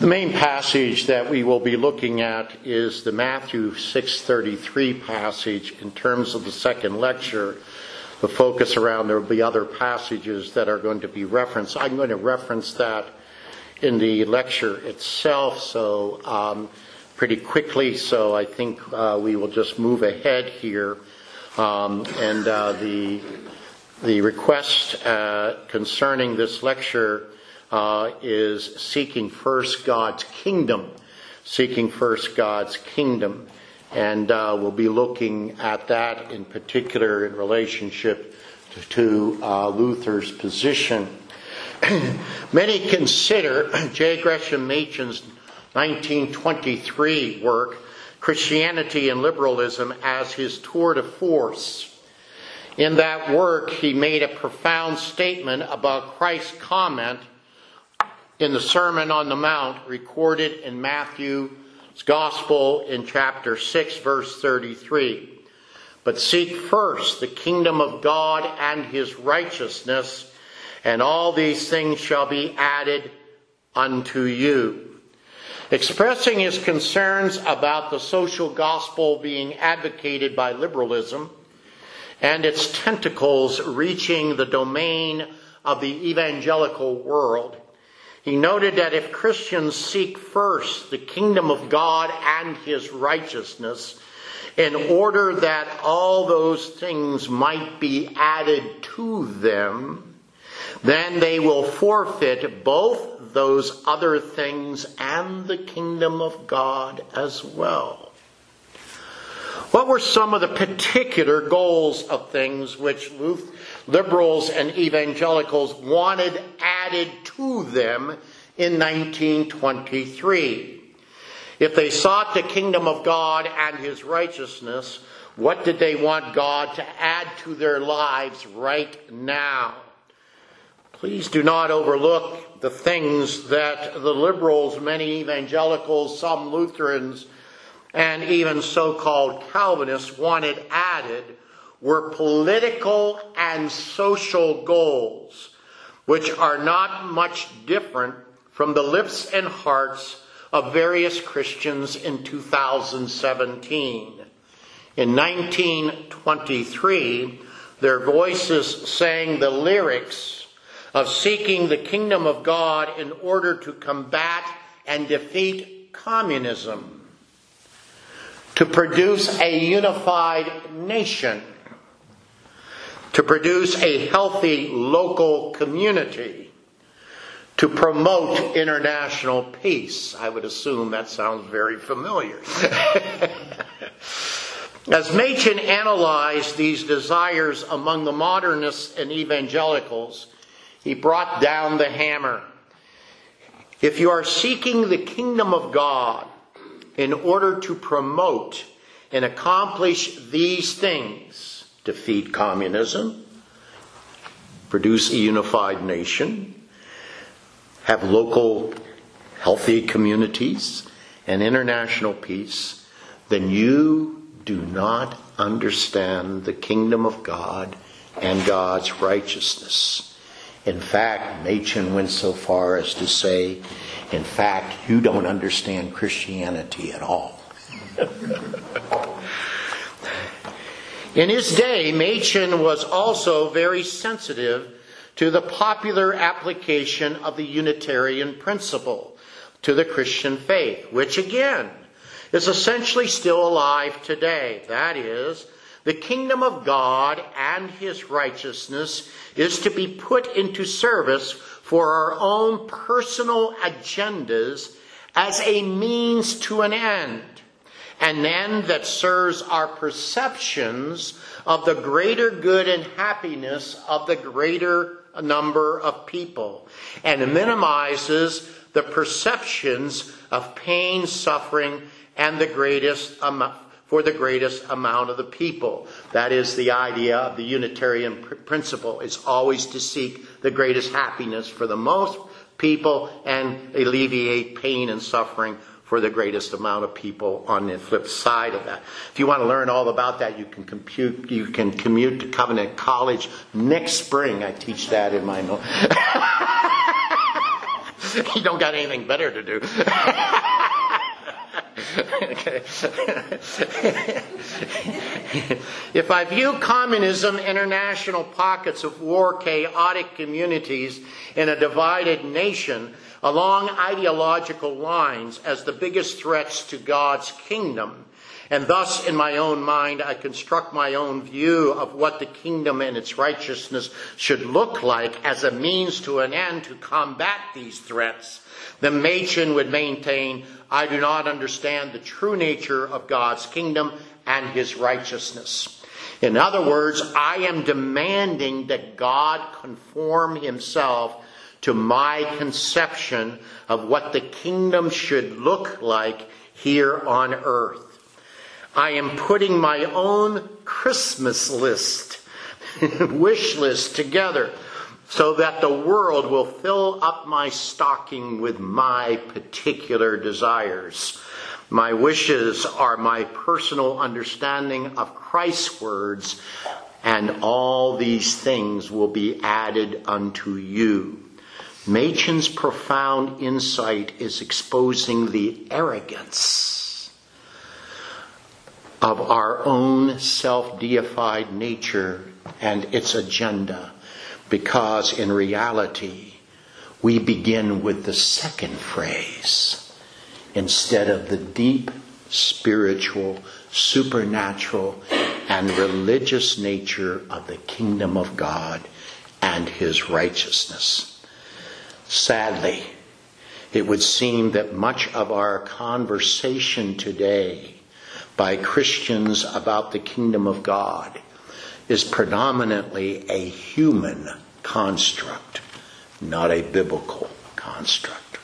The main passage that we will be looking at is the Matthew 6:33 passage in terms of the second lecture. The focus around, there will be other passages that are going to be referenced. I'm going to reference that in the lecture itself, so pretty quickly, so I think we will just move ahead here. The request concerning this lecture is seeking first God's kingdom. Seeking first God's kingdom. And we'll be looking at that in particular in relationship to Luther's position. Many consider J. Gresham Machen's 1923 work, Christianity and Liberalism, as his tour de force. In that work, he made a profound statement about Christ's comment in the Sermon on the Mount, recorded in Matthew's Gospel in chapter 6, verse 33. But seek first the kingdom of God and his righteousness, and all these things shall be added unto you. Expressing his concerns about the social gospel being advocated by liberalism and its tentacles reaching the domain of the evangelical world, he noted that if Christians seek first the kingdom of God and his righteousness, in order that all those things might be added to them, then they will forfeit both those other things and the kingdom of God as well. What were some of the particular goals of things which liberals and evangelicals wanted added to them in 1923? If they sought the kingdom of God and his righteousness, what did they want God to add to their lives right now? Please do not overlook the things that the liberals, many evangelicals, some Lutherans, and even so-called Calvinists wanted added were political and social goals, which are not much different from the lips and hearts of various Christians in 2017. In 1923, their voices sang the lyrics of seeking the kingdom of God in order to combat and defeat communism, to produce a unified nation, to produce a healthy local community, to promote international peace. I would assume that sounds very familiar. As Machen analyzed these desires among the modernists and evangelicals, he brought down the hammer. If you are seeking the kingdom of God in order to promote and accomplish these things, defeat communism, produce a unified nation, have local healthy communities, and international peace, then you do not understand the kingdom of God and God's righteousness. In fact, Machen went so far as to say, in fact, you don't understand Christianity at all. In his day, Machen was also very sensitive to the popular application of the Unitarian principle to the Christian faith, which again is essentially still alive today. That is, the kingdom of God and his righteousness is to be put into service for our own personal agendas as a means to an end that serves our perceptions of the greater good and happiness of the greater number of people, and minimizes the perceptions of pain, suffering, and the greatest amount of the people. That is the idea of the Unitarian principle. It's always to seek the greatest happiness for the most people and alleviate pain and suffering for the greatest amount of people on the flip side of that. If you want to learn all about that, you can commute to Covenant College next spring. I teach that in my note. You don't got anything better to do. Okay. If I view communism, international pockets of war, chaotic communities in a divided nation along ideological lines as the biggest threats to God's kingdom, and thus in my own mind I construct my own view of what the kingdom and its righteousness should look like as a means to an end to combat these threats, then Machen would maintain, I do not understand the true nature of God's kingdom and his righteousness. In other words, I am demanding that God conform himself to my conception of what the kingdom should look like here on earth. I am putting my own Christmas list, wish list together, so that the world will fill up my stocking with my particular desires. My wishes are my personal understanding of Christ's words, and all these things will be added unto you. Machen's profound insight is exposing the arrogance of our own self-deified nature and its agenda, because in reality we begin with the second phrase instead of the deep spiritual, supernatural, and religious nature of the kingdom of God and his righteousness. Sadly, it would seem that much of our conversation today by Christians about the kingdom of God is predominantly a human construct, not a biblical construct.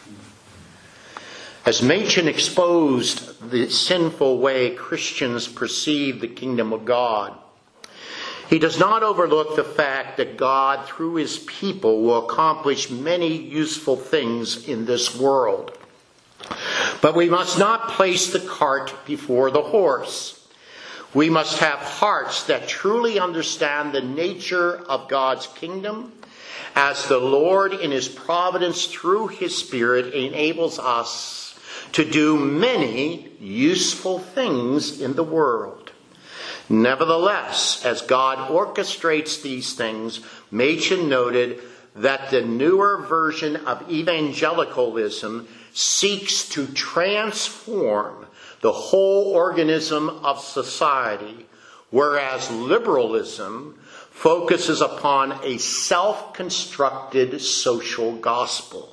As Machen exposed the sinful way Christians perceive the kingdom of God, he does not overlook the fact that God, through his people, will accomplish many useful things in this world. But we must not place the cart before the horse. We must have hearts that truly understand the nature of God's kingdom, as the Lord in his providence through his Spirit enables us to do many useful things in the world. Nevertheless, as God orchestrates these things, Machen noted that the newer version of evangelicalism seeks to transform the whole organism of society, whereas liberalism focuses upon a self-constructed social gospel.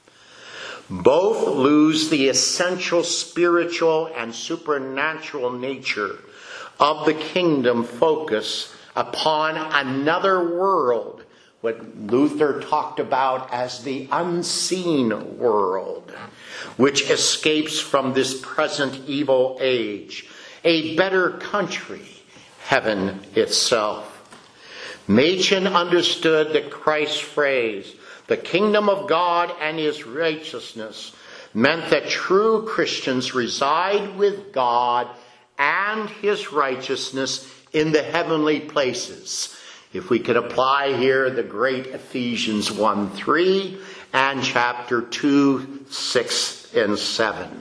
Both lose the essential spiritual and supernatural nature of the kingdom focus upon another world, what Luther talked about as the unseen world, which escapes from this present evil age, a better country, heaven itself. Machen understood that Christ's phrase, the kingdom of God and his righteousness, meant that true Christians reside with God and his righteousness in the heavenly places. If we could apply here the great Ephesians 1:3 and chapter 2, 6 and 7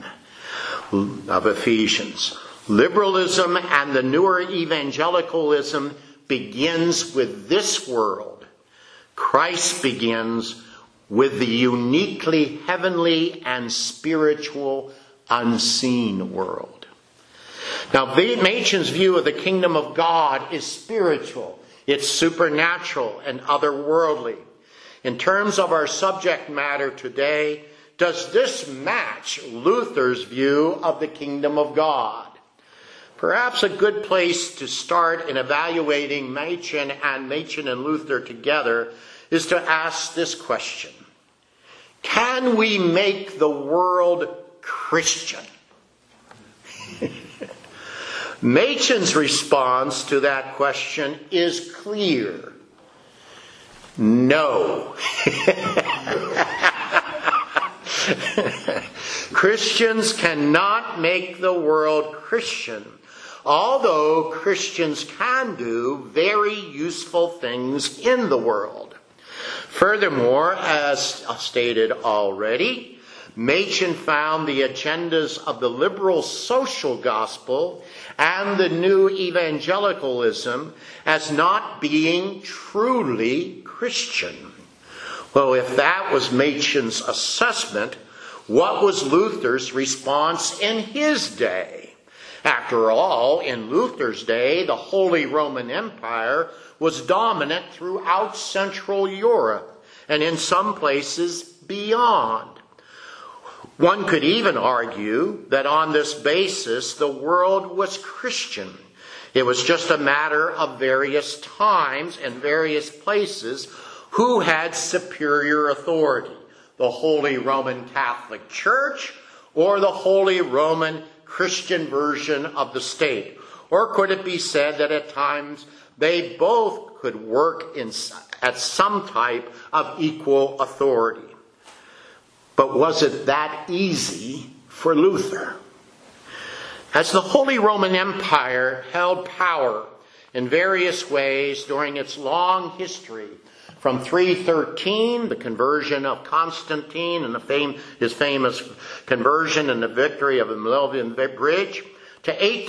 of Ephesians. Liberalism and the newer evangelicalism begins with this world. Christ begins with the uniquely heavenly and spiritual unseen world. Now, Machen's view of the kingdom of God is spiritual. It's supernatural and otherworldly. In terms of our subject matter today, does this match Luther's view of the kingdom of God? Perhaps a good place to start in evaluating Machen and Luther together is to ask this question: can we make the world Christian? Machen's response to that question is clear. No. Christians cannot make the world Christian, although Christians can do very useful things in the world. Furthermore, as stated already, Machen found the agendas of the liberal social gospel and the new evangelicalism as not being truly Christian. Well, if that was Machen's assessment, what was Luther's response in his day? After all, in Luther's day, the Holy Roman Empire was dominant throughout Central Europe and in some places beyond. One could even argue that on this basis the world was Christian. It was just a matter of various times and various places who had superior authority, the Holy Roman Catholic Church or the Holy Roman Christian version of the state. Or could it be said that at times they both could work at some type of equal authority? But was it that easy for Luther? As the Holy Roman Empire held power in various ways during its long history, from 313, the conversion of Constantine and his famous conversion and the victory of the Milvian Bridge, to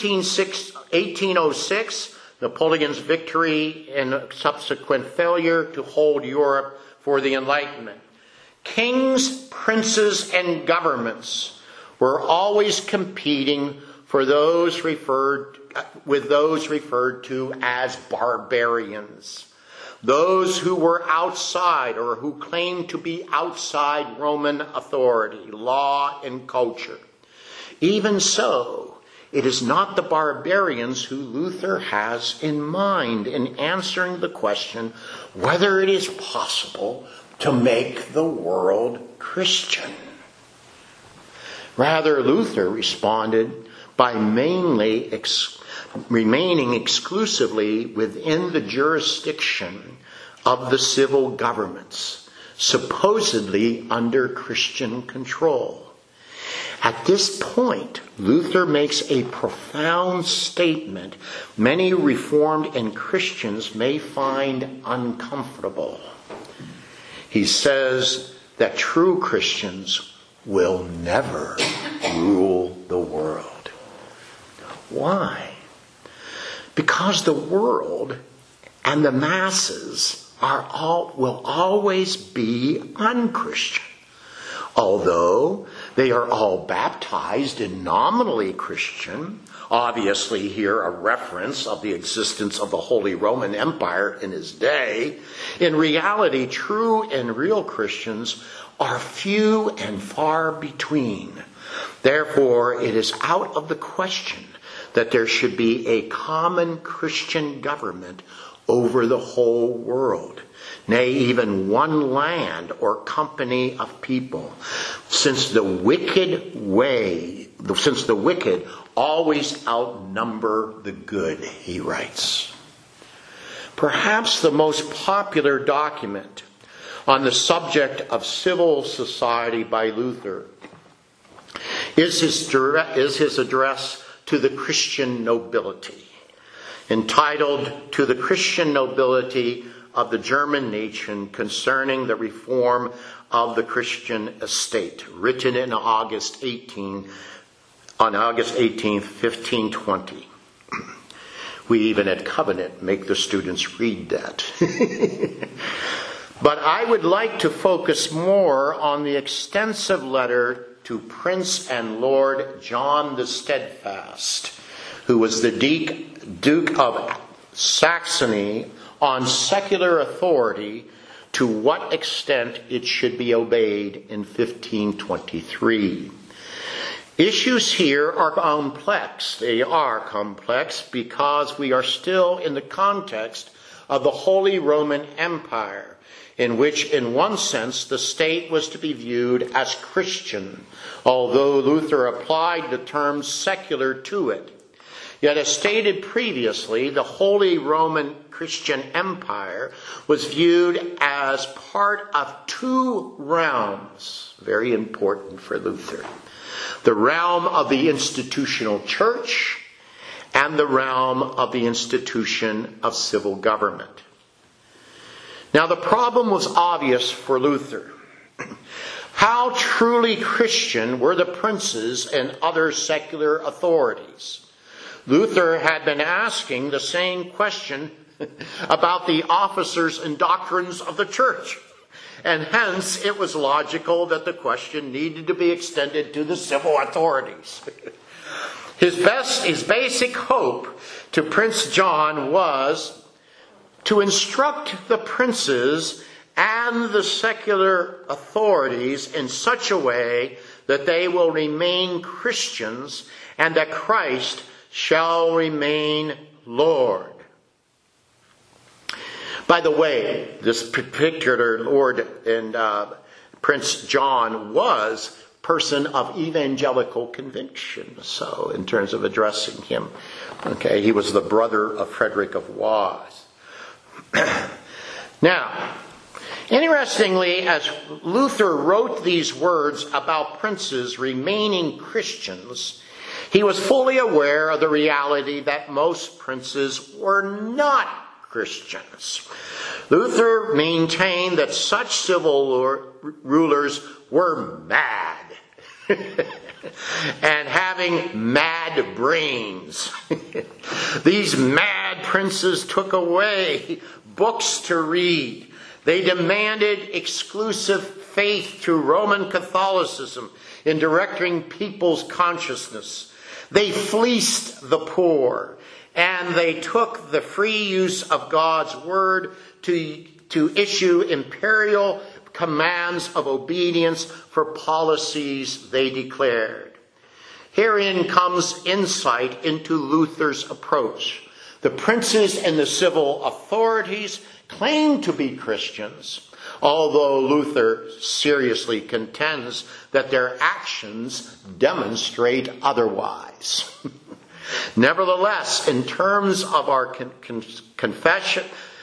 1806, Napoleon's victory and subsequent failure to hold Europe for the Enlightenment. Kings, princes, and governments were always competing with those referred to as barbarians, those who were outside or who claimed to be outside Roman authority, law, and culture. Even so, it is not the barbarians who Luther has in mind in answering the question whether it is possible to make the world Christian. Rather, Luther responded by mainly remaining exclusively within the jurisdiction of the civil governments, supposedly under Christian control. At this point, Luther makes a profound statement many Reformed and Christians may find uncomfortable. He says that true Christians will never rule the world. Why? Because the world and the masses will always be unchristian. Although they are all baptized and nominally Christian, obviously here a reference of the existence of the Holy Roman Empire in his day, in reality true and real Christians are few and far between. Therefore, it is out of the question that there should be a common Christian government over the whole world, nay, even one land or company of people, since the wicked always outnumber the good, he writes. Perhaps the most popular document on the subject of civil society by Luther is his address to the Christian nobility, entitled "To the Christian Nobility of the German Nation Concerning the Reform of the Christian Estate," written in August 18th, 1520. We even at Covenant make the students read that. But I would like to focus more on the extensive letter to Prince and Lord John the Steadfast, who was the Duke of Saxony, on secular authority, to what extent it should be obeyed in 1523. Issues here are complex. They are complex because we are still in the context of the Holy Roman Empire, in which, in one sense, the state was to be viewed as Christian, although Luther applied the term secular to it. Yet, as stated previously, the Holy Roman Christian Empire was viewed as part of two realms, very important for Luther: the realm of the institutional church and the realm of the institution of civil government. Now, the problem was obvious for Luther. How truly Christian were the princes and other secular authorities? Luther had been asking the same question about the officers and doctrines of the church, and hence it was logical that the question needed to be extended to the civil authorities. His basic hope to Prince John was to instruct the princes and the secular authorities in such a way that they will remain Christians and that Christ shall remain Lord. By the way, this particular Lord and Prince John was a person of evangelical conviction. So in terms of addressing him, okay, he was the brother of Frederick of Waes. Now, interestingly, as Luther wrote these words about princes remaining Christians, he was fully aware of the reality that most princes were not Christians. Luther maintained that such civil rulers were mad and having mad brains. These mad princes took away books to read. They demanded exclusive faith to Roman Catholicism in directing people's consciousness. They fleeced the poor, and they took the free use of God's word to issue imperial commands of obedience for policies they declared. Herein comes insight into Luther's approach. The princes and the civil authorities claim to be Christians, although Luther seriously contends that their actions demonstrate otherwise. Nevertheless, in terms of our confession,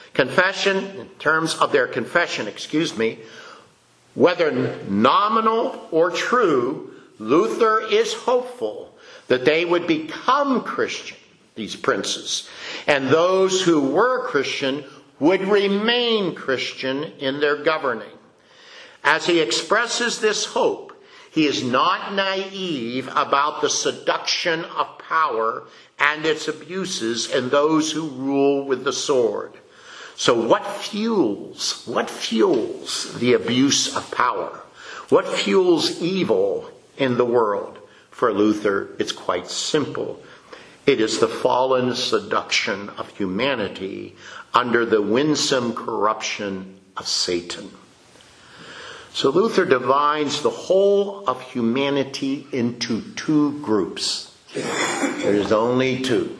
whether nominal or true, Luther is hopeful that they would become Christian, these princes, and those who were Christian would remain Christian in their governing. As he expresses this hope, he is not naive about the seduction of power and its abuses in those who rule with the sword. So what fuels the abuse of power? What fuels evil in the world? For Luther, it's quite simple. It is the fallen seduction of humanity under the winsome corruption of Satan. So Luther divides the whole of humanity into two groups. There's only two.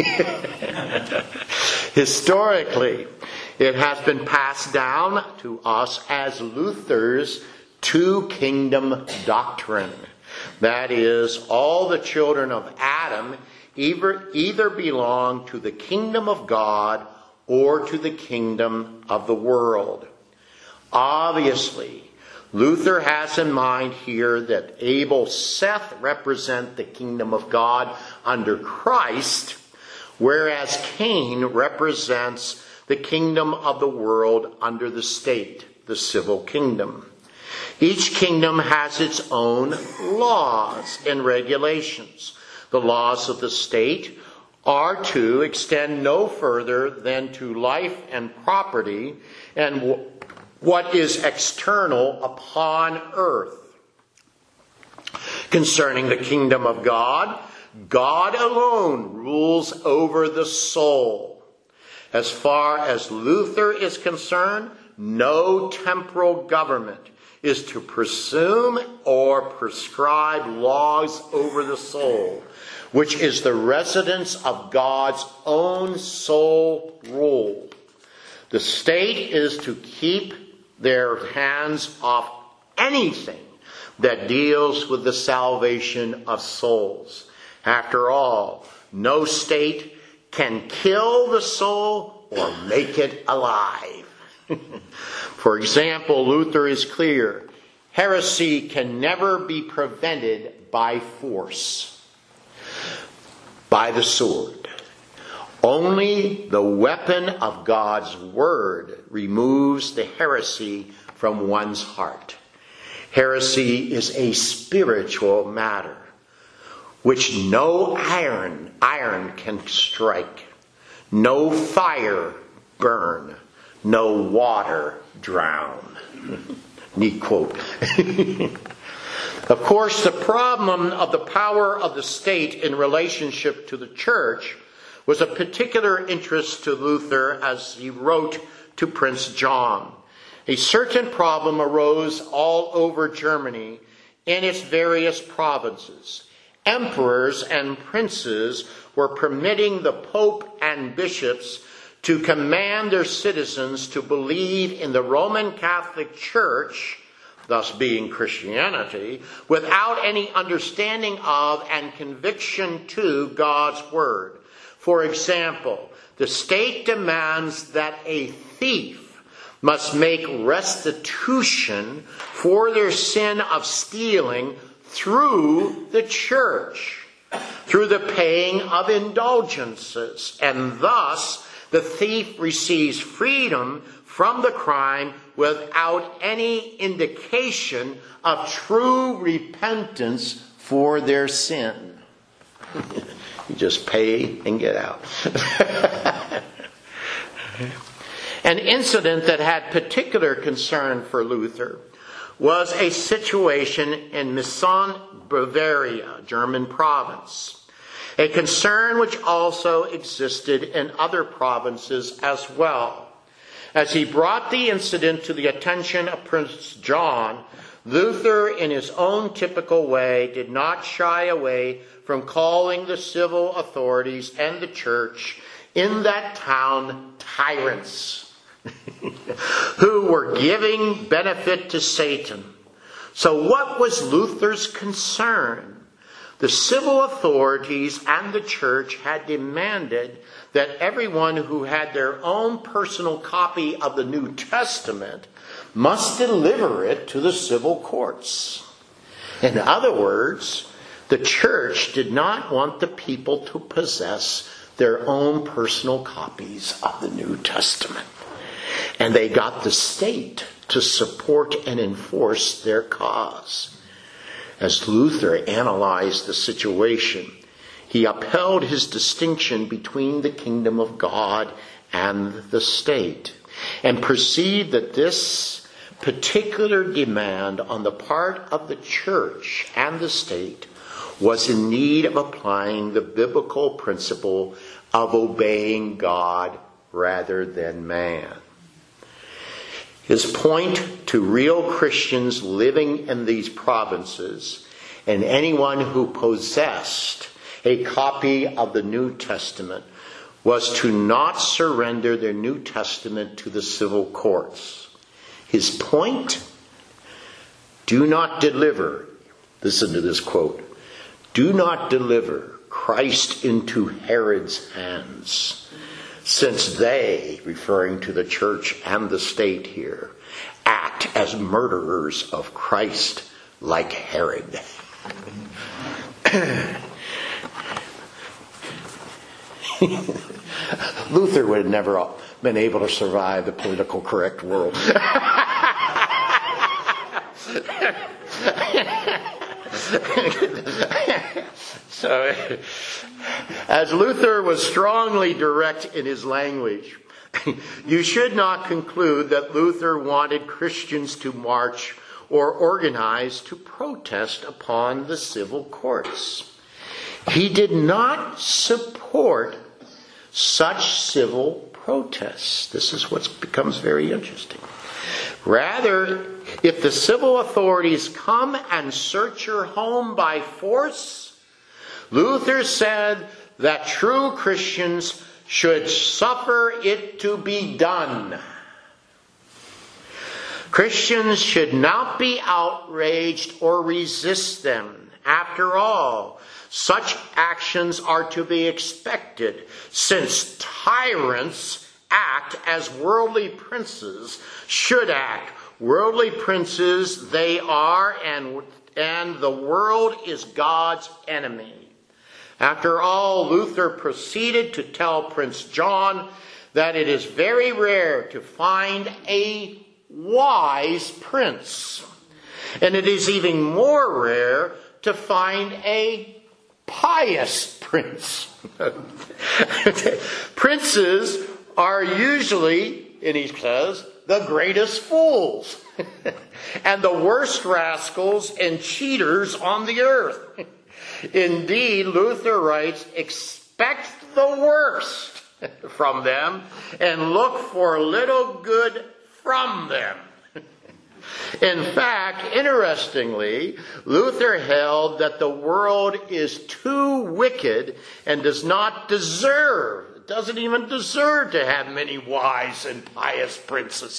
Historically, it has been passed down to us as Luther's two-kingdom doctrine. That is, all the children of Adam either belong to the kingdom of God or to the kingdom of the world. Obviously, Luther has in mind here that Abel, Seth represent the kingdom of God under Christ, whereas Cain represents the kingdom of the world under the state, the civil kingdom. Each kingdom has its own laws and regulations. The laws of the state are to extend no further than to life and property and what is external upon earth. Concerning the kingdom of God, God alone rules over the soul. As far as Luther is concerned, no temporal government is to presume or prescribe laws over the soul, which is the residence of God's own soul rule. The state is to keep their hands off anything that deals with the salvation of souls. After all, no state can kill the soul or make it alive. For example, Luther is clear. Heresy can never be prevented by force, by the sword. Only the weapon of God's word removes the heresy from one's heart. Heresy is a spiritual matter, which no iron can strike, no fire burn, no water drown. Neat quote. Of course, the problem of the power of the state in relationship to the church was a particular interest to Luther as he wrote to Prince John. A certain problem arose all over Germany in its various provinces. Emperors and princes were permitting the Pope and bishops to command their citizens to believe in the Roman Catholic Church, thus being Christianity, without any understanding of and conviction to God's word. For example, the state demands that a thief must make restitution for their sin of stealing through the church, through the paying of indulgences, and thus the thief receives freedom from the crime without any indication of true repentance for their sin. You just pay and get out. An incident that had particular concern for Luther was a situation in Meissen, Bavaria, German province. A concern which also existed in other provinces as well. As he brought the incident to the attention of Prince John, Luther, in his own typical way, did not shy away from calling the civil authorities and the church in that town tyrants who were giving benefit to Satan. So what was Luther's concern? The civil authorities and the church had demanded that everyone who had their own personal copy of the New Testament must deliver it to the civil courts. In other words, the church did not want the people to possess their own personal copies of the New Testament. And they got the state to support and enforce their cause. As Luther analyzed the situation, he upheld his distinction between the kingdom of God and the state, and perceived that this particular demand on the part of the church and the state was in need of applying the biblical principle of obeying God rather than man. His point to real Christians living in these provinces and anyone who possessed a copy of the New Testament was to not surrender their New Testament to the civil courts. His point, do not deliver, listen to this quote, do not deliver Christ into Herod's hands, since they, referring to the church and the state here, act as murderers of Christ like Herod. Luther would have never been able to survive the political correct world. So, as Luther was strongly direct in his language, you should not conclude that Luther wanted Christians to march or organize to protest upon the civil courts. He did not support such civil protests. This is what becomes very interesting. Rather, if the civil authorities come and search your home by force, Luther said that true Christians should suffer it to be done. Christians should not be outraged or resist them. After all, such actions are to be expected, since tyrants act as worldly princes should act. Worldly princes they are, and the world is God's enemy. After all, Luther proceeded to tell Prince John that it is very rare to find a wise prince. And it is even more rare to find a pious prince. Princes are usually, and he says, the greatest fools and the worst rascals and cheaters on the earth. Indeed, Luther writes, expect the worst from them and look for little good from them. In fact, interestingly, Luther held that the world is too wicked and doesn't even deserve to have many wise and pious princes.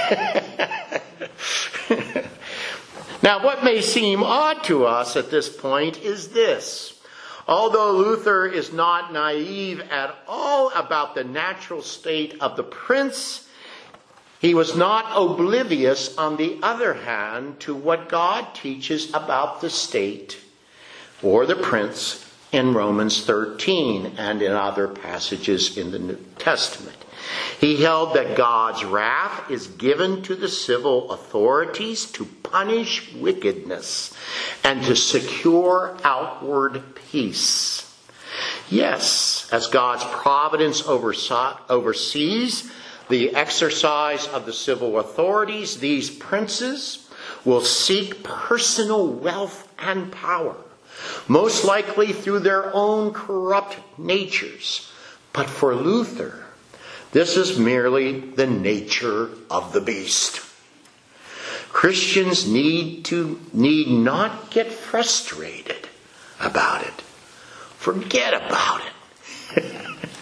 Now, what may seem odd to us at this point is this. Although Luther is not naive at all about the natural state of the prince, he was not oblivious, on the other hand, to what God teaches about the state or the prince in Romans 13 and in other passages in the New Testament. He held that God's wrath is given to the civil authorities to punish wickedness and to secure outward peace. Yes, as God's providence oversees the exercise of the civil authorities, these princes will seek personal wealth and power, most likely through their own corrupt natures. But for Luther, this is merely the nature of the beast. Christians need not get frustrated about it. Forget about it.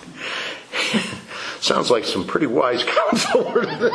Sounds like some pretty wise counsel.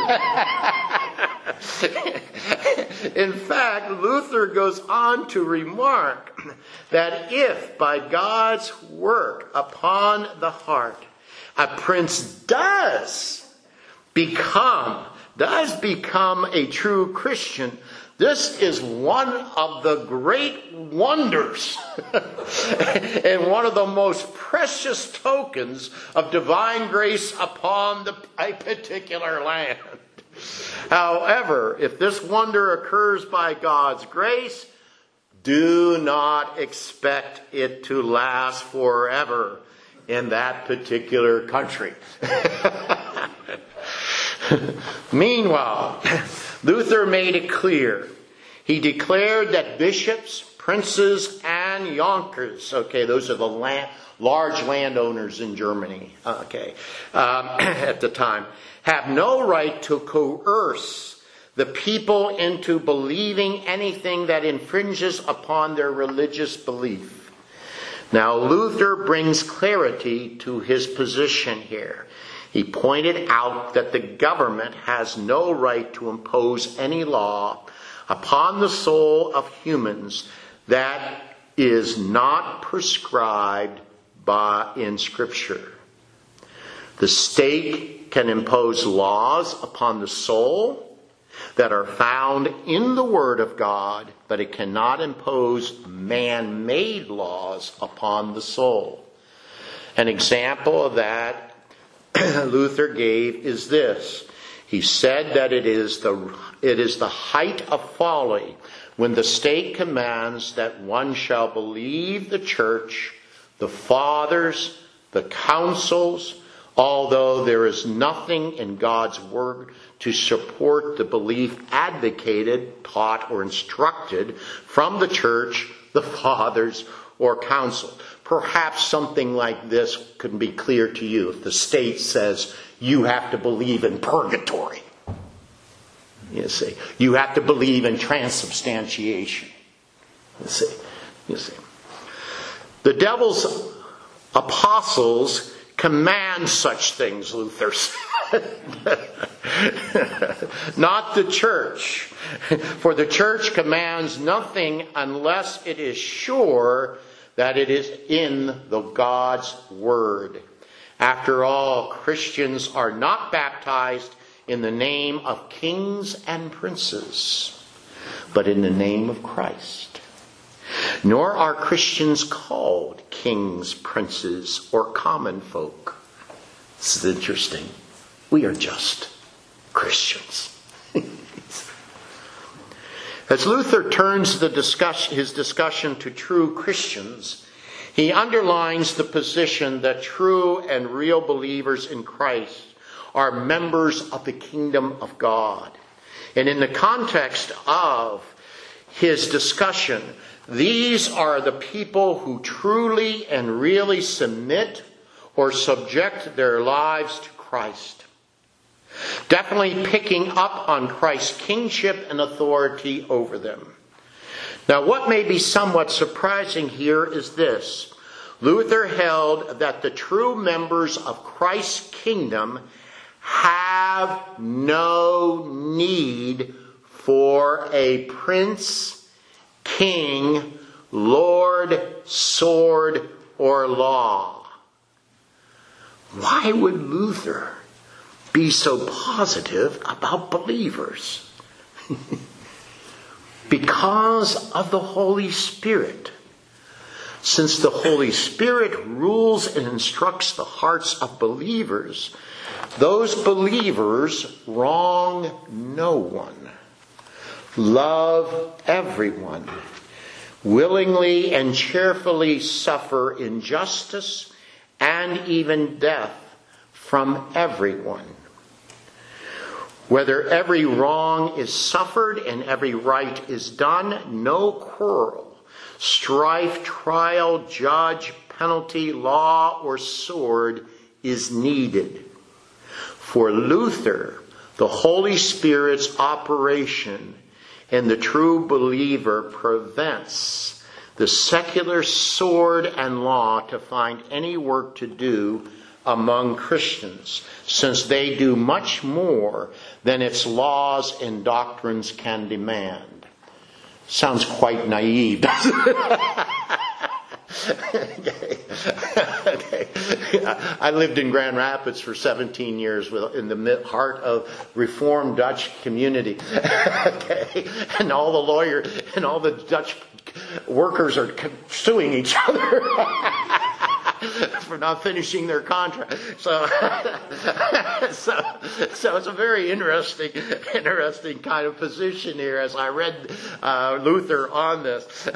In fact, Luther goes on to remark that if by God's work upon the heart a prince does become a true Christian, this is one of the great wonders and one of the most precious tokens of divine grace upon a particular land. However, if this wonder occurs by God's grace, do not expect it to last forever in that particular country. Meanwhile, Luther made it clear. He declared that bishops, princes, and Junkers, those are the large landowners in Germany, at the time, have no right to coerce the people into believing anything that infringes upon their religious belief. Now, Luther brings clarity to his position here. He pointed out that the government has no right to impose any law upon the soul of humans that is not prescribed in Scripture. The state can impose laws upon the soul that are found in the Word of God, but it cannot impose man-made laws upon the soul. An example of that Luther gave is this. He said that it is the height of folly when the state commands that one shall believe the church, the fathers, the councils, although there is nothing in God's word to support the belief advocated, taught, or instructed from the church, the fathers, or council. Perhaps something like this could be clear to you if the state says you have to believe in purgatory. You see, you have to believe in transubstantiation. You see. The devil's apostles command such things, Luther said. Not the church. For the church commands nothing unless it is sure that it is in the God's Word. After all, Christians are not baptized in the name of kings and princes, but in the name of Christ. Nor are Christians called kings, princes, or common folk. This is interesting. We are just Christians. As Luther turns his discussion to true Christians, he underlines the position that true and real believers in Christ are members of the kingdom of God. And in the context of his discussion, these are the people who truly and really submit or subject their lives to Christ. Definitely picking up on Christ's kingship and authority over them. Now, what may be somewhat surprising here is this. Luther held that the true members of Christ's kingdom have no need for a prince, king, lord, sword, or law. Why would Luther be so positive about believers? Because of the Holy Spirit. Since the Holy Spirit rules and instructs the hearts of believers, those believers wrong no one, love everyone, willingly and cheerfully suffer injustice and even death from everyone. Whether every wrong is suffered and every right is done, no quarrel, strife, trial, judge, penalty, law, or sword is needed. For Luther, the Holy Spirit's operation in the true believer prevents the secular sword and law to find any work to do among Christians, since they do much more than its laws and doctrines can demand. Sounds quite naive, doesn't it? Okay. I lived in Grand Rapids for 17 years in the heart of Reformed Dutch community. Okay. And all the lawyers and all the Dutch workers are suing each other for not finishing their contract. So it's a very interesting kind of position here as I read Luther on this.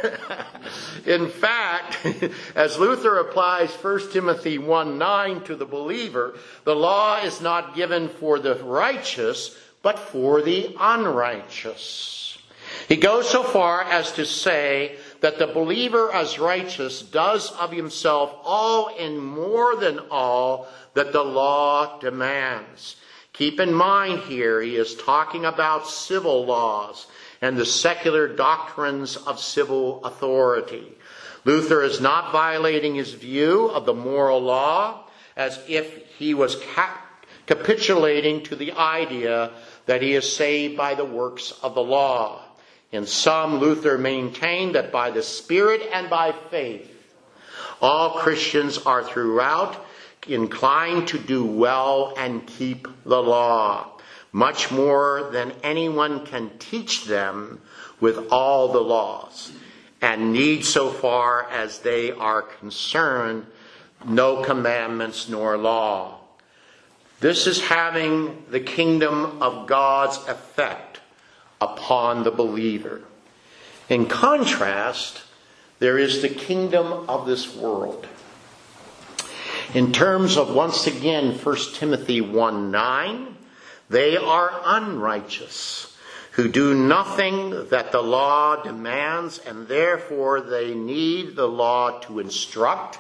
In fact, as Luther applies 1 Timothy 1:9 to the believer, the law is not given for the righteous, but for the unrighteous. He goes so far as to say that the believer as righteous does of himself all and more than all that the law demands. Keep in mind here, he is talking about civil laws and the secular doctrines of civil authority. Luther is not violating his view of the moral law as if he was capitulating to the idea that he is saved by the works of the law. In sum, Luther maintained that by the Spirit and by faith, all Christians are throughout inclined to do well and keep the law, much more than anyone can teach them with all the laws, and need, so far as they are concerned, no commandments nor law. This is having the kingdom of God's effect upon the believer. In contrast, there is the kingdom of this world. In terms of, once again, 1 Timothy 1:9, they are unrighteous, who do nothing that the law demands, and therefore they need the law to instruct,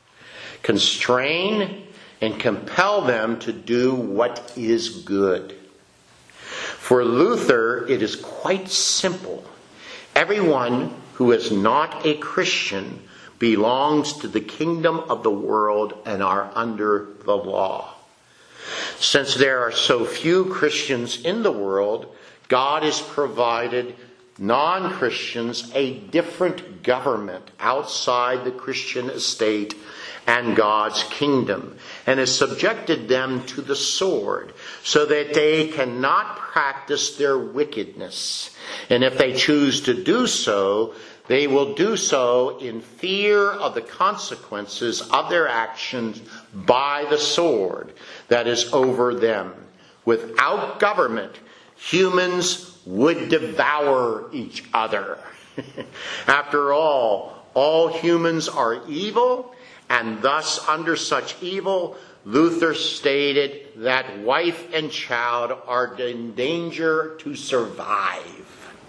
constrain, and compel them to do what is good. For Luther, it is quite simple. Everyone who is not a Christian belongs to the kingdom of the world and are under the law. Since there are so few Christians in the world, God has provided non-Christians a different government outside the Christian estate and God's kingdom, and has subjected them to the sword, so that they cannot practice their wickedness. And if they choose to do so, They will do so in fear of the consequences of their actions by the sword that is over them. Without government, humans would devour each other. After all humans are evil, and thus under such evil, Luther stated that wife and child are in danger to survive.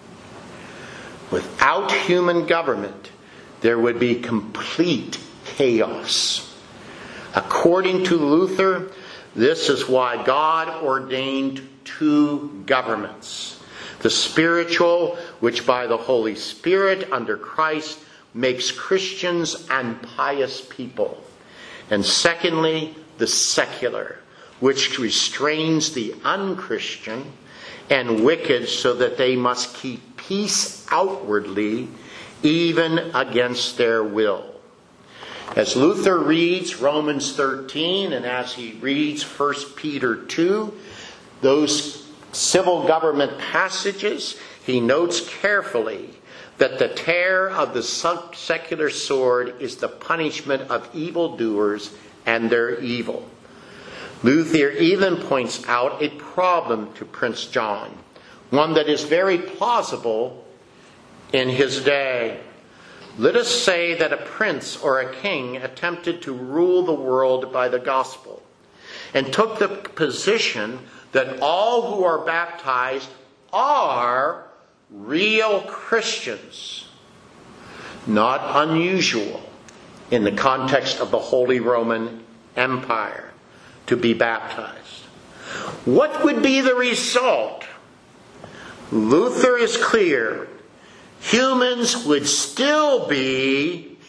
Without human government, there would be complete chaos. According to Luther, this is why God ordained two governments. The spiritual, which by the Holy Spirit under Christ makes Christians and pious people. And secondly, the secular, which restrains the unchristian and wicked so that they must keep peace outwardly, even against their will. As Luther reads Romans 13, and as he reads 1 Peter 2, those civil government passages, he notes carefully that the tear of the secular sword is the punishment of evildoers and their evil. Luther even points out a problem to Prince John, one that is very plausible in his day. Let us say that a prince or a king attempted to rule the world by the gospel and took the position that all who are baptized are real Christians. Not unusual in the context of the Holy Roman Empire to be baptized. What would be the result? Luther is clear. Humans would still be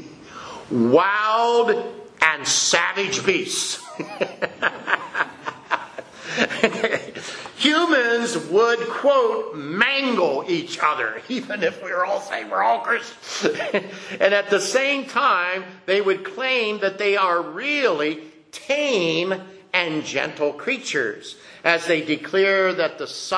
wild and savage beasts. Humans would, quote, mangle each other, even if we were all saying we're all Christians. And at the same time, they would claim that they are really tame and gentle creatures, as they declare that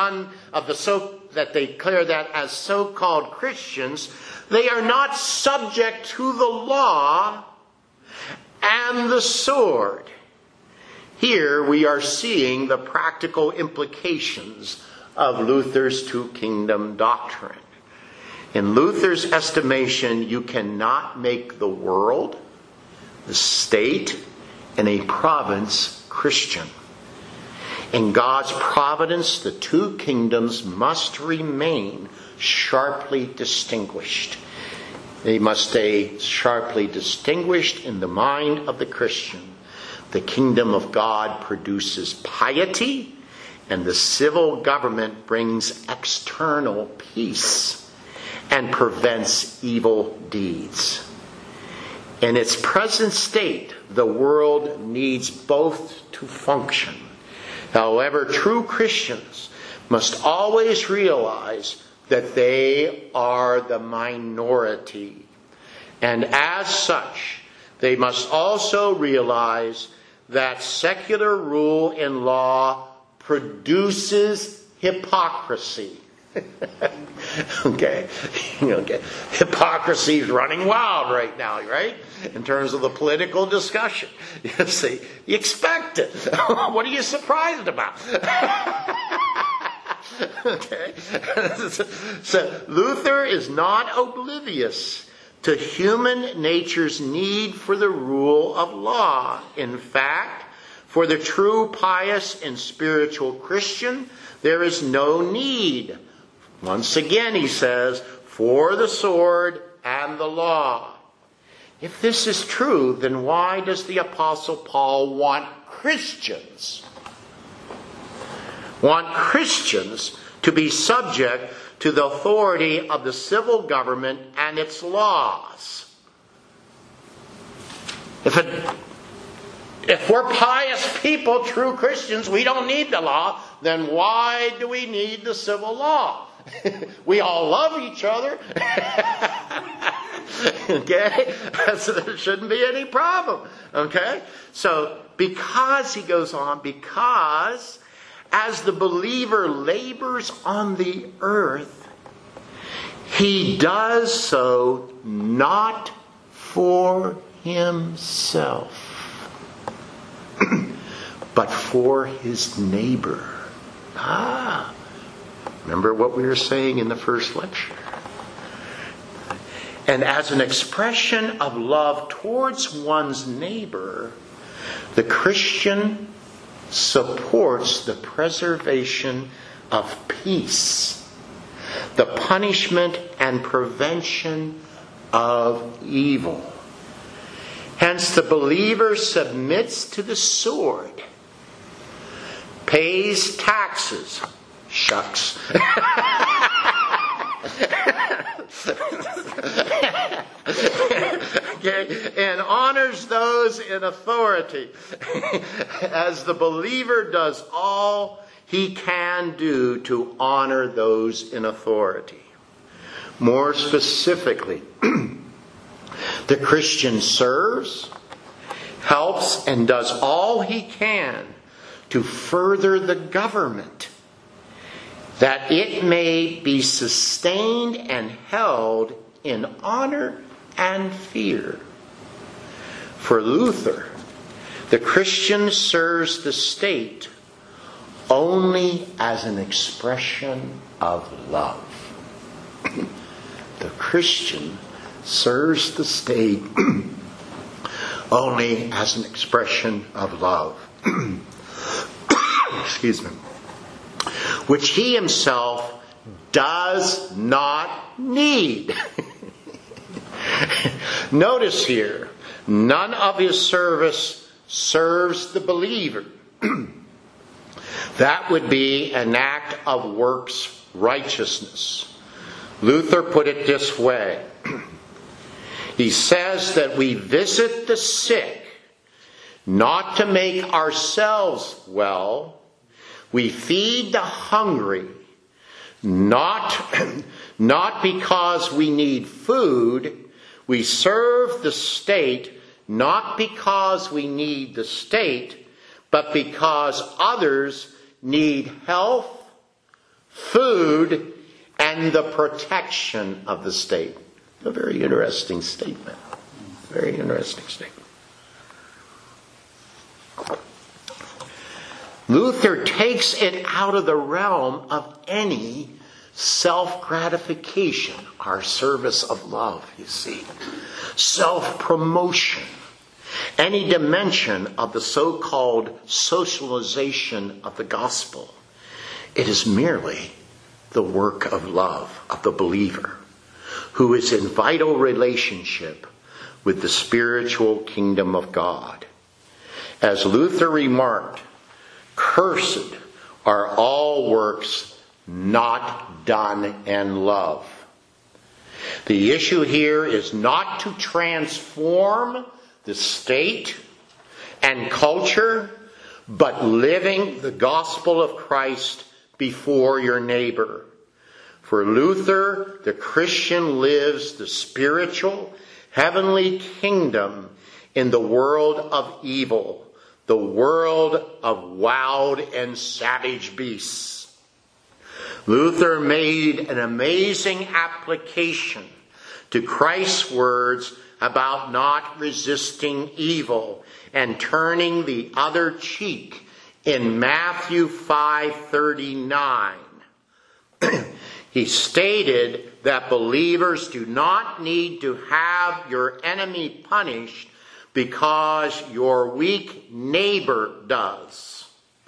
that as so-called Christians, they are not subject to the law and the sword. Here we are seeing the practical implications of Luther's two-kingdom doctrine. In Luther's estimation, you cannot make the world, the state, and a province Christian. In God's providence, the two kingdoms must remain sharply distinguished. They must stay sharply distinguished in the mind of the Christian. The kingdom of God produces piety, and the civil government brings external peace and prevents evil deeds. In its present state, the world needs both to function. However, true Christians must always realize that they are the minority. And as such, they must also realize that secular rule and law produces hypocrisy. Okay. Hypocrisy is running wild right now, right? In terms of the political discussion. You see, you expect it. What are you surprised about? Okay. So Luther is not oblivious to human nature's need for the rule of law. In fact, for the true pious and spiritual Christian, there is no need. Once again, he says, for the sword and the law. If this is true, then why does the Apostle Paul want Christians to be subject to the authority of the civil government and its laws? If we're pious people, true Christians, we don't need the law, then why do we need the civil law? We all love each other. Okay? So there shouldn't be any problem. Okay? So, because, he goes on, because as the believer labors on the earth, he does so not for himself, but for his neighbor. Remember what we were saying in the first lecture. And as an expression of love towards one's neighbor, the Christian supports the preservation of peace, the punishment and prevention of evil. Hence, the believer submits to the sword, pays taxes, shucks, okay, and honors those in authority, as the believer does all he can do to honor those in authority. More specifically, the Christian serves, helps, and does all he can to further the government, that it may be sustained and held in honor and fear. For Luther, the Christian serves the state only as an expression of love. The Christian serves the state only as an expression of love. Excuse me. Which he himself does not need. Notice here, none of his service serves the believer. That would be an act of works righteousness. Luther put it this way. He says that we visit the sick not to make ourselves well. We feed the hungry not because we need food. We serve the state not because we need the state, but because others need health, food, and the protection of the state. A very interesting statement. Very interesting statement. Luther takes it out of the realm of any self-gratification, our service of love, you see. Self-promotion. Any dimension of the so-called socialization of the gospel. It is merely the work of love of the believer, who is in vital relationship with the spiritual kingdom of God. As Luther remarked, cursed are all works not done in love. The issue here is not to transform the state and culture, but living the gospel of Christ before your neighbor. For Luther, the Christian lives the spiritual, heavenly kingdom in the world of evil, the world of wild and savage beasts. Luther made an amazing application to Christ's words about not resisting evil and turning the other cheek in Matthew 5:39. He stated that believers do not need to have your enemy punished because your weak neighbor does.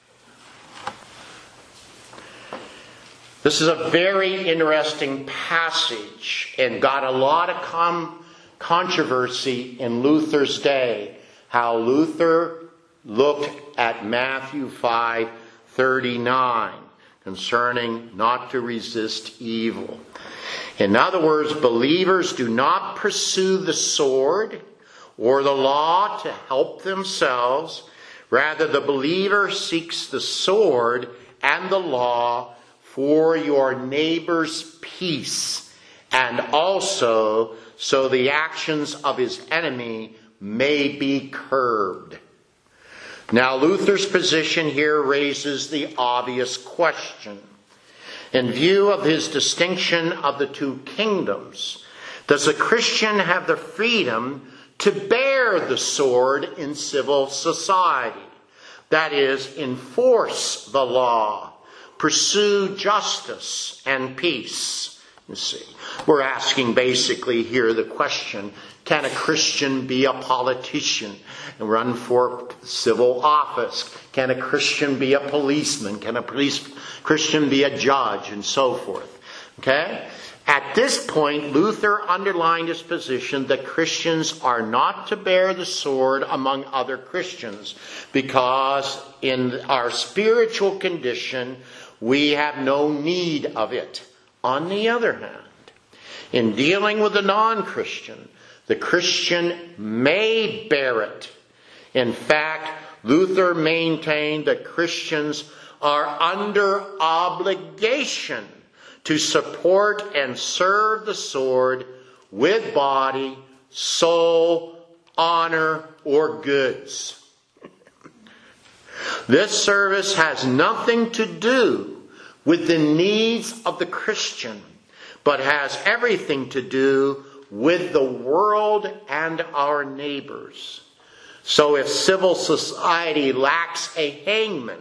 This is a very interesting passage and got a lot of controversy in Luther's day. How Luther looked at Matthew 5:39 concerning not to resist evil. In other words, believers do not pursue the sword or the law to help themselves. Rather, the believer seeks the sword and the law for your neighbor's peace, and also so the actions of his enemy may be curbed. Now, Luther's position here raises the obvious question. In view of his distinction of the two kingdoms, does a Christian have the freedom to bear the sword in civil society? That is, enforce the law, pursue justice and peace. You see, we're asking basically here the question, can a Christian be a politician and run for civil office? Can a Christian be a policeman? Can a Christian be a judge? And so forth. Okay? At this point, Luther underlined his position that Christians are not to bear the sword among other Christians, because in our spiritual condition, we have no need of it. On the other hand, in dealing with a non-Christian, the Christian may bear it. In fact, Luther maintained that Christians are under obligation to support and serve the sword with body, soul, honor, or goods. This service has nothing to do with the needs of the Christian, but has everything to do with the world and our neighbors. So if civil society lacks a hangman,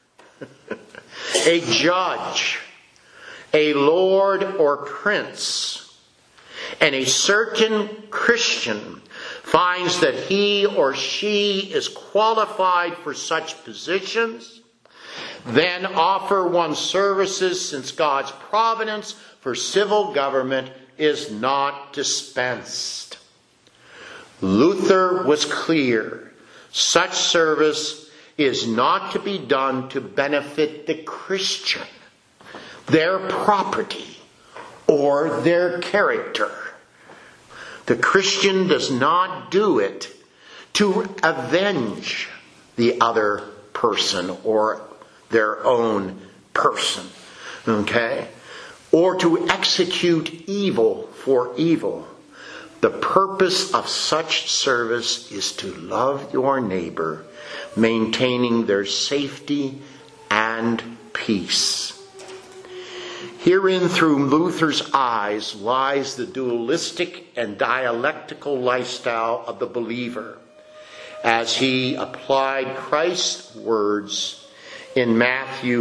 a judge, a lord or prince, and a certain Christian finds that he or she is qualified for such positions, then offer one's services, since God's providence for civil government is not dispensed. Luther was clear. Such service is not to be done to benefit the Christian, their property, or their character. The Christian does not do it to avenge the other person or their own person, okay? Or to execute evil for evil. The purpose of such service is to love your neighbor, maintaining their safety and peace. Herein, through Luther's eyes, lies the dualistic and dialectical lifestyle of the believer, as he applied Christ's words in Matthew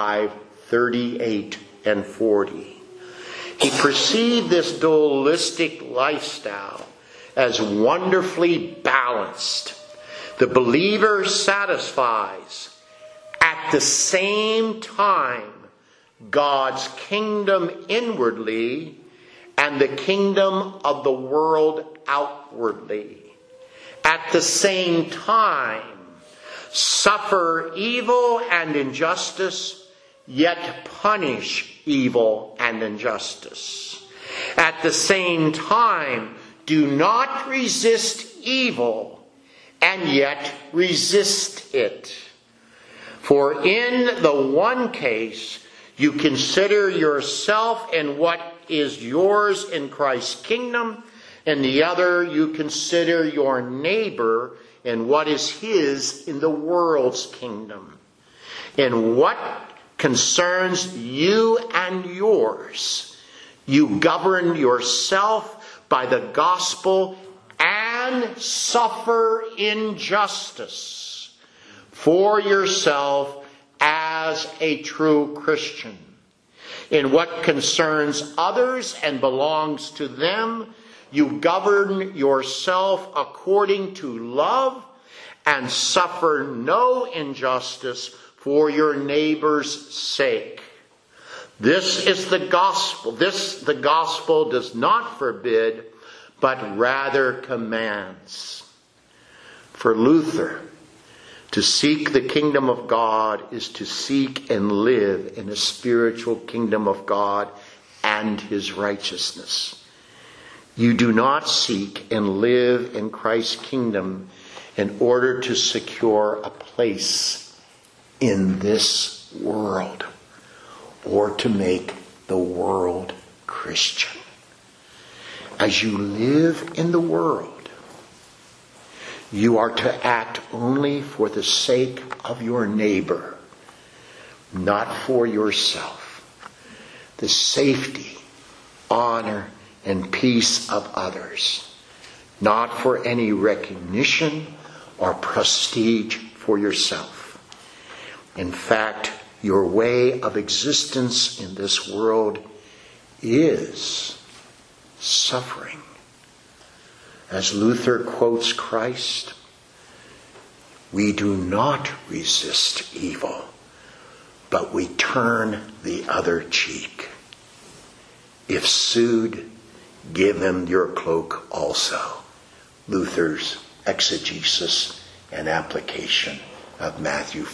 5:38 and 40. He perceived this dualistic lifestyle as wonderfully balanced. The believer satisfies at the same time God's kingdom inwardly and the kingdom of the world outwardly. At the same time, suffer evil and injustice, yet punish evil and injustice. At the same time, do not resist evil, and yet resist it. For in the one case, you consider yourself and what is yours in Christ's kingdom. In the other, you consider your neighbor and what is his in the world's kingdom. In what concerns you and yours, you govern yourself by the gospel and suffer injustice for yourself as a true Christian. In what concerns others and belongs to them, you govern yourself according to love and suffer no injustice for your neighbor's sake. This is the gospel. This the gospel does not forbid, but rather commands. For Luther, to seek the kingdom of God is to seek and live in a spiritual kingdom of God and his righteousness. You do not seek and live in Christ's kingdom in order to secure a place in this world or to make the world Christian. As you live in the world, you are to act only for the sake of your neighbor, not for yourself. the safety, honor, and peace of others, not for any recognition or prestige for yourself. In fact, your way of existence in this world is suffering. As Luther quotes Christ, we do not resist evil, but we turn the other cheek. If sued, give him your cloak also. Luther's exegesis and application of Matthew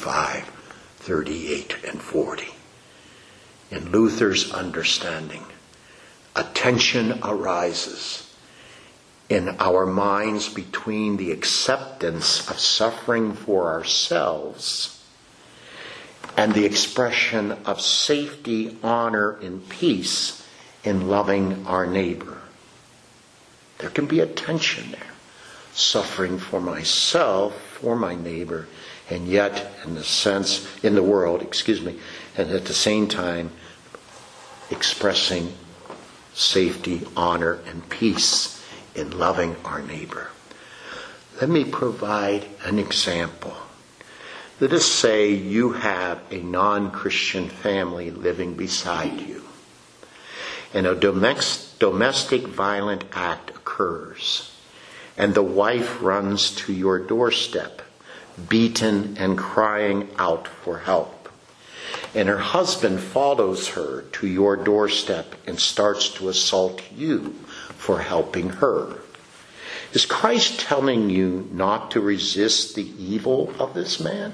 5:38 and 40. In Luther's understanding, a tension arises in our minds between the acceptance of suffering for ourselves and the expression of safety, honor, and peace in loving our neighbor. There can be a tension there. Suffering for myself, for my neighbor, and yet in the world, and at the same time expressing safety, honor, and peace in loving our neighbor. Let me provide an example. Let us say you have a non-Christian family living beside you, and a domestic violent act occurs, and the wife runs to your doorstep, beaten and crying out for help. And her husband follows her to your doorstep and starts to assault you for helping her. Is Christ telling you not to resist the evil of this man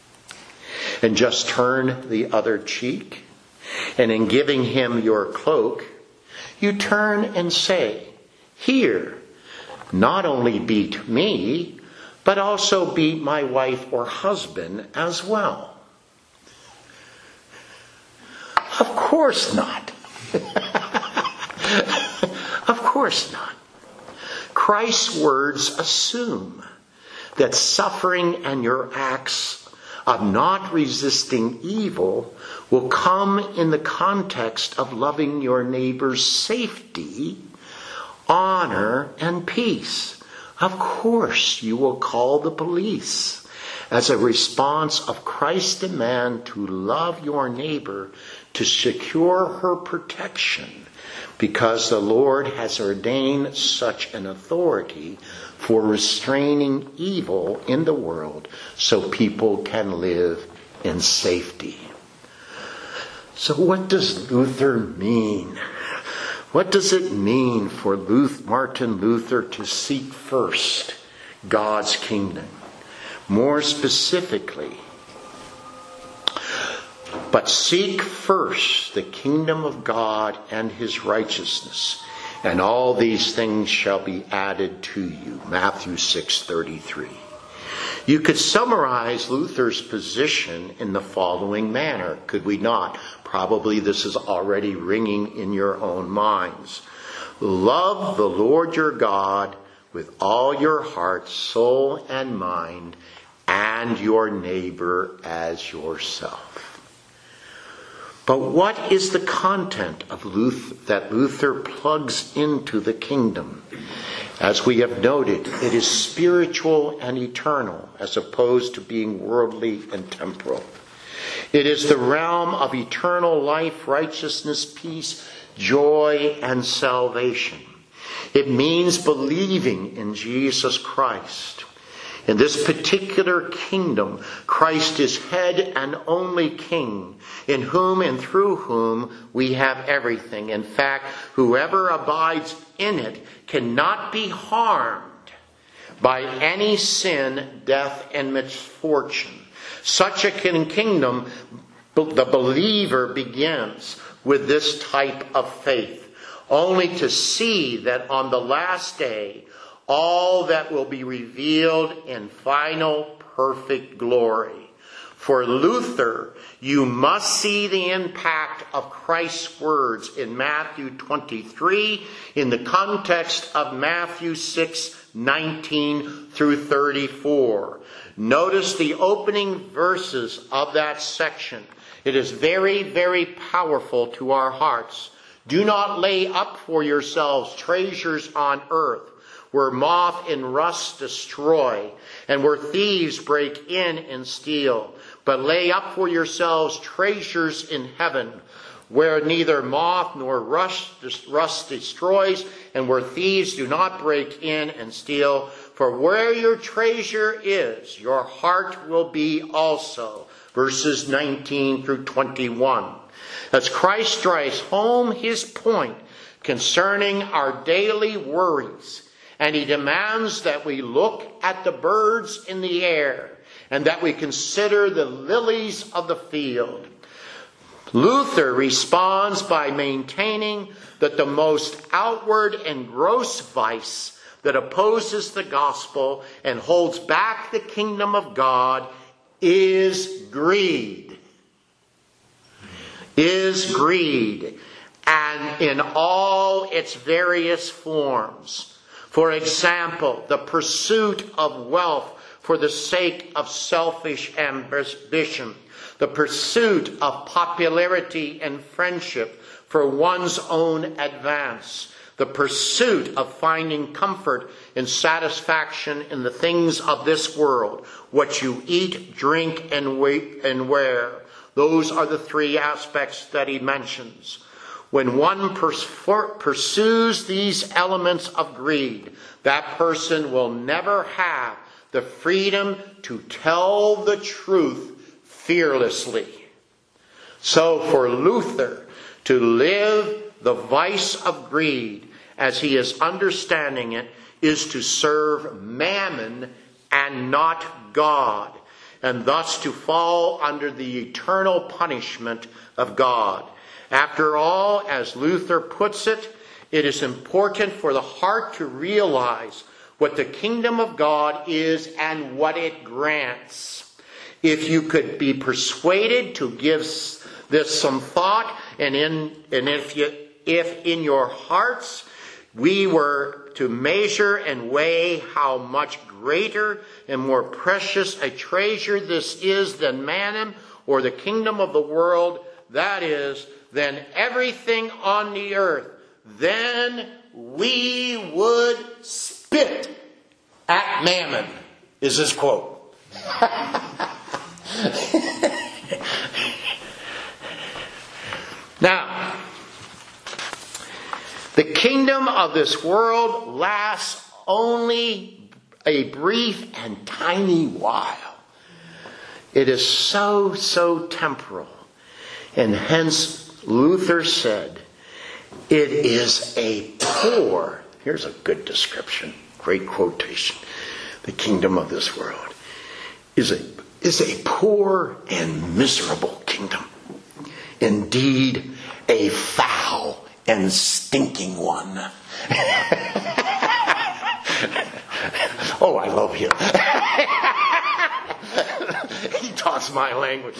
and just turn the other cheek? And in giving him your cloak, you turn and say, "Here, not only beat me, but also beat my wife or husband as well." Of course not. Of course not. Christ's words assume that suffering and your acts of not resisting evil will come in the context of loving your neighbor's safety, honor, and peace. Of course, you will call the police as a response of Christ's demand to love your neighbor, to secure her protection, because the Lord has ordained such an authority for restraining evil in the world so people can live in safety. So what does Luther mean? What does it mean for Martin Luther to seek first God's kingdom? More specifically, but seek first the kingdom of God and his righteousness, and all these things shall be added to you. Matthew 6:33. You could summarize Luther's position in the following manner, could we not? Probably this is already ringing in your own minds. Love the Lord your God with all your heart, soul, and mind, and your neighbor as yourself. But what is the content of that Luther plugs into the kingdom? As we have noted, it is spiritual and eternal, as opposed to being worldly and temporal. It is the realm of eternal life, righteousness, peace, joy, and salvation. It means believing in Jesus Christ. In this particular kingdom, Christ is head and only king, in whom and through whom we have everything. In fact, whoever abides in it cannot be harmed by any sin, death, and misfortune. Such a kingdom, the believer begins with this type of faith, only to see that on the last day, all that will be revealed in final perfect glory. For Luther, you must see the impact of Christ's words in Matthew 23 in the context of Matthew 6:19 through 34. Notice the opening verses of that section. It is very, very powerful to our hearts. Do not lay up for yourselves treasures on earth, where moth and rust destroy, and where thieves break in and steal. But lay up for yourselves treasures in heaven, where neither moth nor rust destroys, and where thieves do not break in and steal. For where your treasure is, your heart will be also. Verses 19 through 21. As Christ drives home his point concerning our daily worries, and he demands that we look at the birds in the air, and that we consider the lilies of the field. Luther responds by maintaining that the most outward and gross vice that opposes the gospel and holds back the kingdom of God is greed. Is greed, and in all its various forms. For example, the pursuit of wealth for the sake of selfish ambition, the pursuit of popularity and friendship for one's own advance, the pursuit of finding comfort and satisfaction in the things of this world, what you eat, drink, and wear. Those are the three aspects that he mentions. When one pursues these elements of greed, that person will never have the freedom to tell the truth fearlessly. So for Luther to live the vice of greed as he is understanding it is to serve mammon and not God, and thus to fall under the eternal punishment of God. After all, as Luther puts it, it is important for the heart to realize what the kingdom of God is and what it grants. If you could be persuaded to give this some thought, and if in your hearts we were to measure and weigh how much greater and more precious a treasure this is than mammon or the kingdom of the world, that is, than everything on the earth, then we would spit at mammon, is his quote. Now, the kingdom of this world lasts only a brief and tiny while. It is so temporal. And hence Luther said, it is a poor, here's a good description, great quotation, the kingdom of this world is a poor and miserable kingdom. Indeed, a foul and stinking one. Oh, I love him. He talks my language.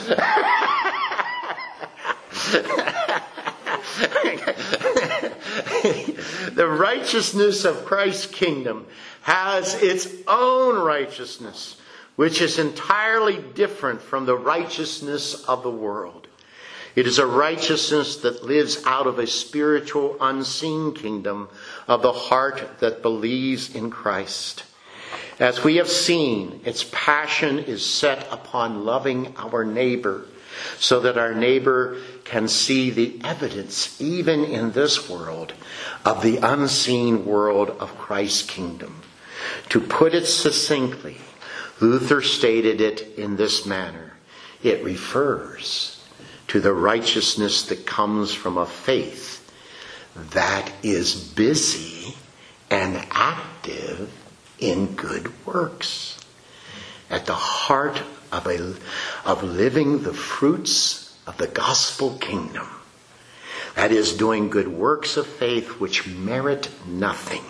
The righteousness of Christ's kingdom has its own righteousness, which is entirely different from the righteousness of the world. It is a righteousness that lives out of a spiritual, unseen kingdom of the heart that believes in Christ. As we have seen, its passion is set upon loving our neighbor, so that our neighbor can see the evidence, even in this world, of the unseen world of Christ's kingdom. To put it succinctly, Luther stated it in this manner. It refers to the righteousness that comes from a faith that is busy and active in good works. At the heart of living the fruits of the gospel kingdom. That is, doing good works of faith which merit nothing,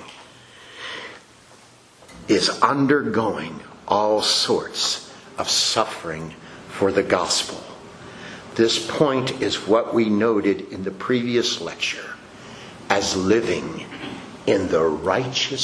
is undergoing all sorts of suffering for the gospel. This point is what we noted in the previous lecture as living in the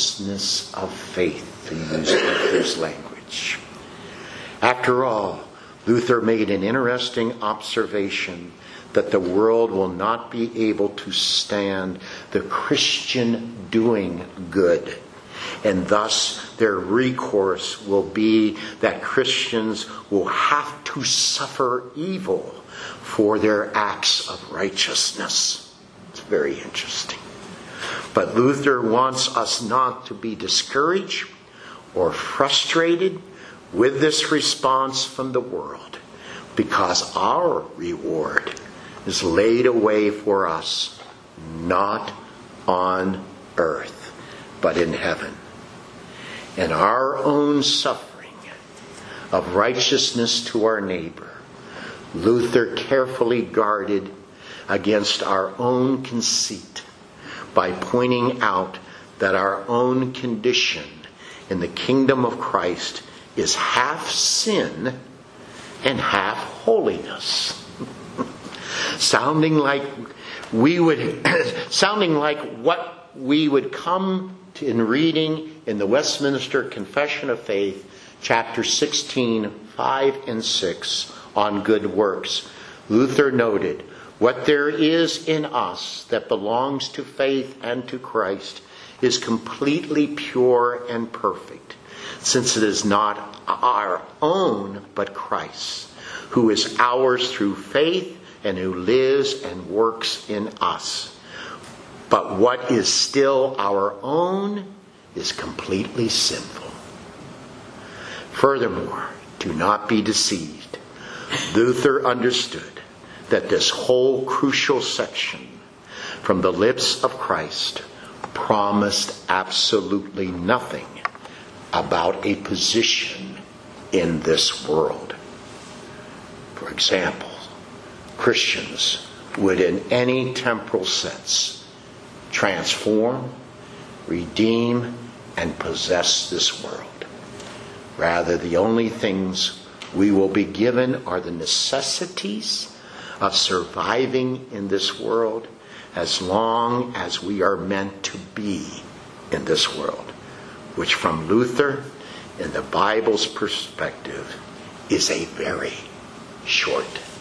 righteousness of faith, to use Luther's language. After all, Luther made an interesting observation that the world will not be able to stand the Christian doing good. And thus their recourse will be that Christians will have to suffer evil for their acts of righteousness. It's very interesting. But Luther wants us not to be discouraged or frustrated with this response from the world, because our reward is laid away for us, not on earth, but in heaven. And our own suffering of righteousness to our neighbor, Luther carefully guarded against our own conceit by pointing out that our own condition in the kingdom of Christ is half sin and half holiness. Sounding like what we would come to in reading in the Westminster Confession of Faith, chapter 16, 5 and 6, on good works. Luther noted, what there is in us that belongs to faith and to Christ is completely pure and perfect, since it is not our own but Christ's, who is ours through faith and who lives and works in us. But what is still our own is completely sinful. Furthermore, do not be deceived. Luther understood that this whole crucial section from the lips of Christ promised absolutely nothing about a position in this world. For example, Christians would in any temporal sense transform, redeem, and possess this world. Rather, the only things we will be given are the necessities of surviving in this world as long as we are meant to be in this world, which from Luther, in the Bible's perspective, is a very short